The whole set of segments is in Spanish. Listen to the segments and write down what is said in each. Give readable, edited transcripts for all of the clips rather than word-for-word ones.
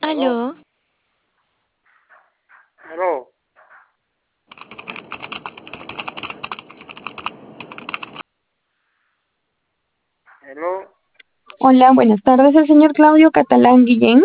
Aló. Aló, Aló. Aló. Hola, buenas tardes, el señor Claudio Catalán Guillén.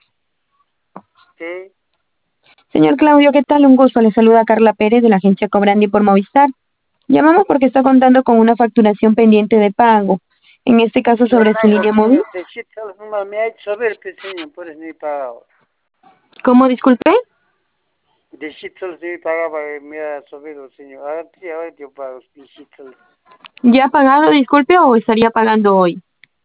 Sí. Señor Claudio, ¿qué tal? Un gusto. Le saluda Carla Pérez de la agencia Cobrandi por Movistar. Llamamos porque está contando con una facturación pendiente de pago, en este caso Ya sobre su tengo, línea móvil. señor. De chicos, nomás me ha hecho saber, pues, señor, por eso ni pagado. ¿Cómo, disculpe? De chicos ni pagaba, me ha sabido, señor. Ahora sí, ahora yo pago, de chicos. ¿Ya ha pagado, disculpe, o estaría pagando hoy?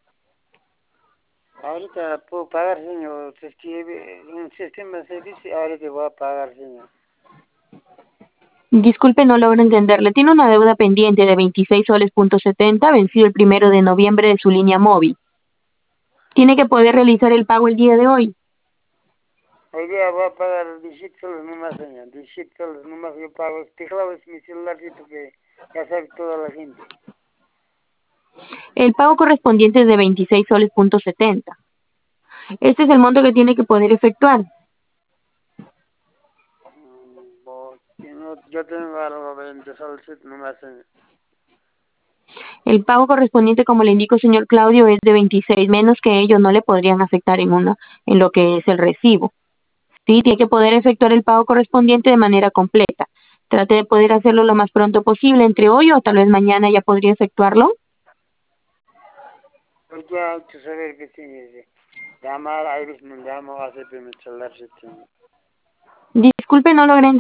Ahorita puedo pagar, señor. Se escribe en el sistema se dice, ahora te voy a pagar, señor. Disculpe, no logro entenderle. Tiene una deuda pendiente de 26 soles .70, vencido el 1 de noviembre de su línea móvil. Tiene que poder realizar el pago el día de hoy. Hoy día voy a pagar 17 soles nomás, señor. 17 soles nomás yo pago. Este clavo es mi celularcito que ya sabe toda la gente. El pago correspondiente es de 26 soles .70. Este es el monto que tiene que poder efectuar. No, yo tengo algo 20 soles nomás, señor. El pago correspondiente, como le indico, señor Claudio, es de 26, menos que ellos no le podrían afectar en lo que es el recibo. Sí, tiene que poder efectuar el pago correspondiente de manera completa. Trate de poder hacerlo lo más pronto posible, entre hoy o tal vez mañana ya podría efectuarlo. Yo ya he hecho saber que sí, llamar a ellos, me llamo a hacer mi celular, señor. Disculpe, no logré